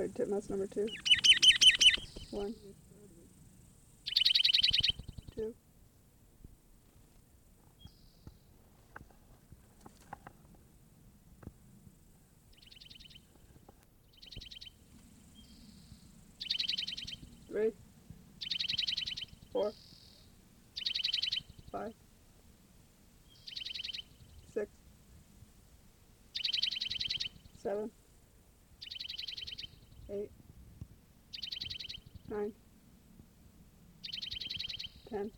Played titmouse number 2. 1, 2, 3, 4, 5, 6, 7, 8, 9, 10,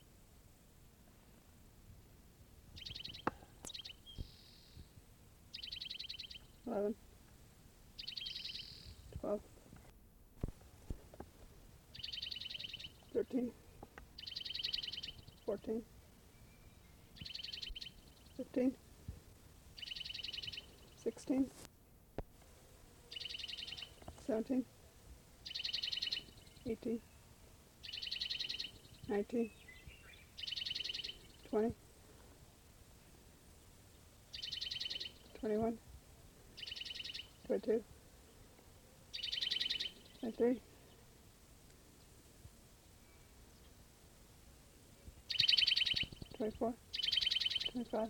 11, 12, 13, 14, 15, 16, 17, 18, 19, 20, 21, 22, 23, 24, 25,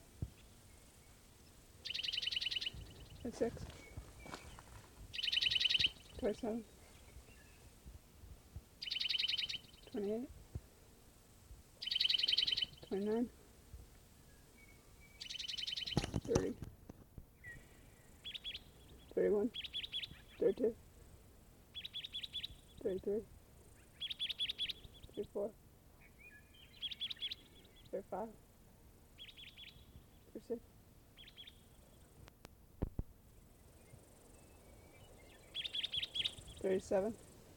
26, 27, 28, 29, 30, 31, 32, 33, 34, 35, 36, 37,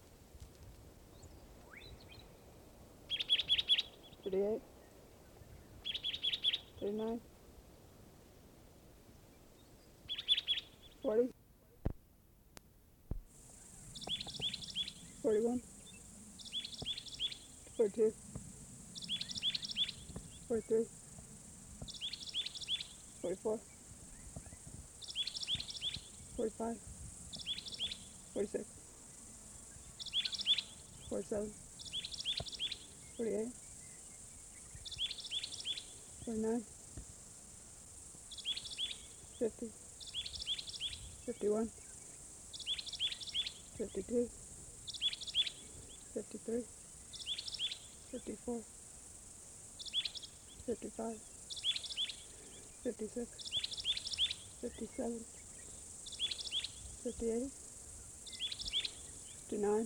38, 39, 40, 41, 42, 43, 44, 45, 46, 47, 48, 49, 50, 51, 52, 53, 54, 55, 56, 57, 58, 59,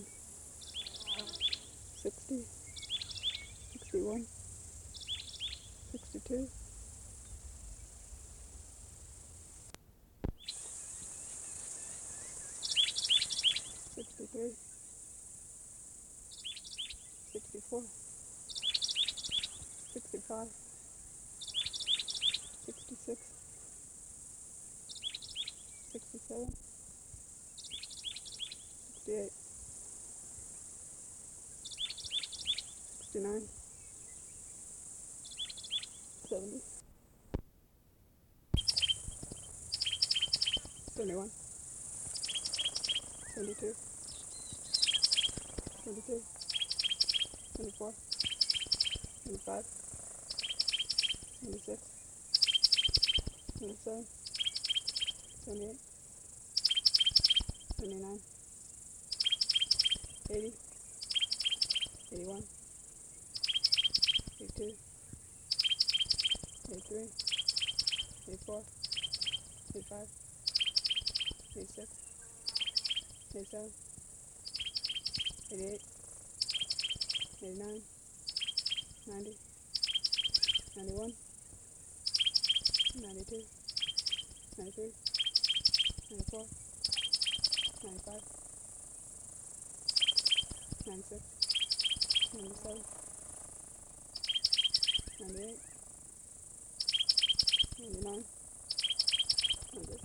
60, 61, 62, 63, 64, 65, 66, 67, 68, 69, 70, 71, 72, 73, 74, 75, 76, 77, 78, 79, 80, 81, 82, 83, 84, 85, 86, 87, 88, 89, 90, 91, 92, 93, 94, 95, 96, 97, 98, 99, 100.